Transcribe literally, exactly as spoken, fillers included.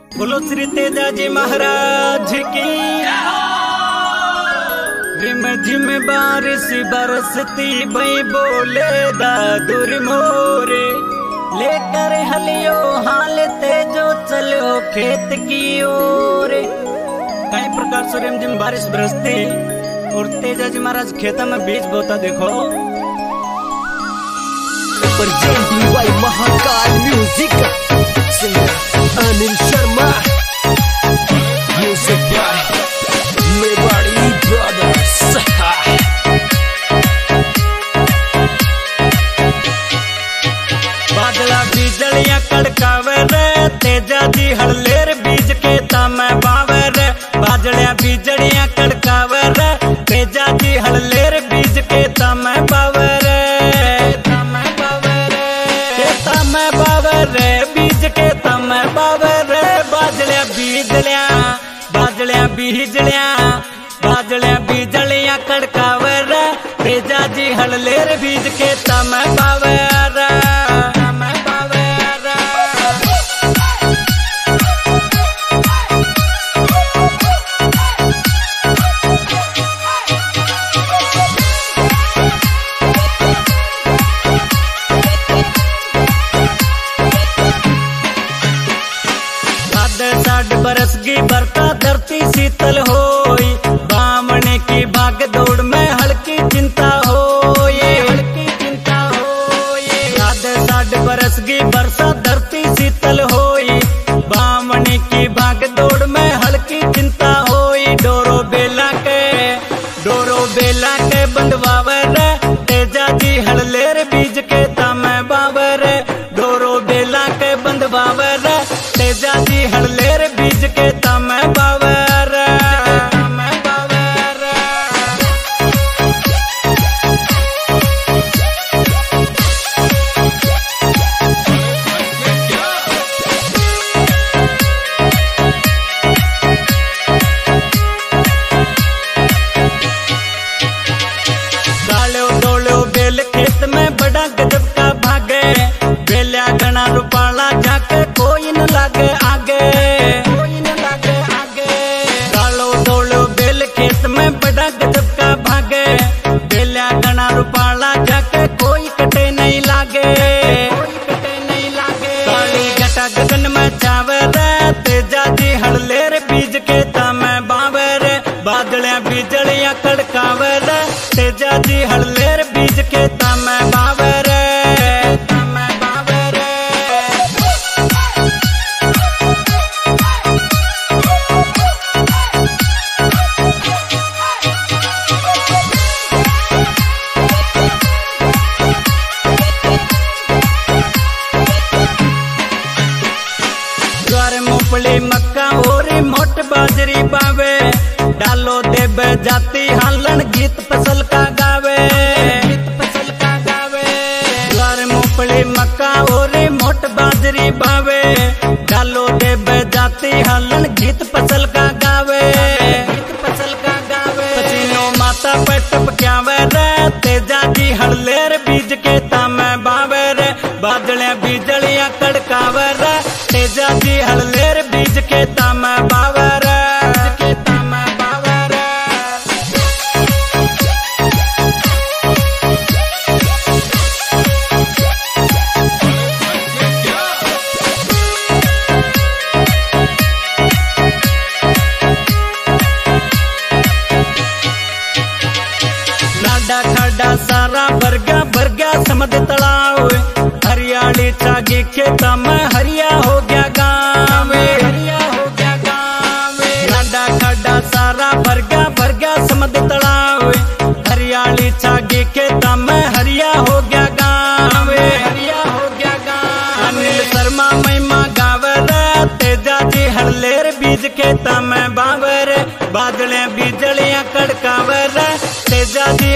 बोलो श्री तेजा जी महाराज की। रिम झिम बारिश बरसती भई बोले दादुर मोरे, लेकर हलियो हाल तेजो चलो खेत की ओर। कई प्रकार से रिम झिम बारिश बरसती और तेजा जी महाराज खेत में बीज बोता देखो। Presenting by Mahakal Music, singer Anil Sharma, music by Mewari Brothers। बादला बिजलियां कड़कावे रे, तेजा जी हड़लेर बीज के तमे बावे रे। बादलियां बिजलियां कड़कावे रे, तेजा जी हड़लेर बीज के तमे बावे रे। तमे बावे रे बीज के तमे बावे रे। बादलियां बिजलियां बादलियां बिजलियां बादलियां बिजलियां कड़कावे रे, तेजा जी हड़लेर बीज के तमे बावे रे। साठ बरस की बरता धरती शीतल होई, बामने की भाग दौड़ में हल्की चिंता हो ये हल्की चिंता हो ये। साढ़े साठ बरस की बरसा धरती शीतल होई, बामने की भाग दौड़ में हल्की चिंता होई। डोरो बेला के डोरो बेला के बंधवावे रे, तेजा जी हड़लेर बीज के तमे बावे रे। डोरो बेला के बंधवावे रे, तेजा जी हड़लेर बीज के तमे बावे रे। तमे बावे रे। डालो डोलो बेल खेत में बड़ा गजब का भागे, बेलिया गणा रुपाला जाके कोई न लागे आगे कोई न लागे आगे। डालो डोलो बेल खेत में बड़ा गजब का भागे, बेलिया गणा रुपाला जाके कोई कटे नहीं लागे कोई कटे नहीं लागे। काली घटा गगन में छावे रे, तेजा जी हड़लेर बीज के तमे बावे रे। बादलियां बिजलियां कड़कावे रे, तेजा जी हड़लेर बीज के तमे बावे रे। तमे बावे रे। ज्वार मूंगफली मक्का और मोट बाजरी बावे, डालो देव जाती हालन गीत फसल का गावे गीत फसल का गावे। ज्वार मूंगफली मक्का और मोट बाजरी बावे, डालो देव जाती हालन गीत फसल का गावे गीत फसल का गावे। पसीनो माता पे टपक्यावे रे, तेजा जी हड़लेर बीज के तमे बावे रे। बादलियां बिजलियां कड़कावे रे, तेजा जी हड़लेर बीज के तमे बावे रे। के तमे बावे रे। लाडा खाडा सारा बरगा बरगा समद तलाव, हरियाली छागी खेता में हरिया हो गया गाँव हरिया हो गया गाँव। लाडा खाडा सारा बरगा बरगा समद तलाव, हरियाली छागी खेता में हरिया हो गया गाँव हरिया हो गया गाँव। अनिल शर्मा महिमा गावे रे, तेजा जी हड़लेर बीज के तमे बावे रे। बादलियां बिजलियां कड़कावे रे, तेजा जी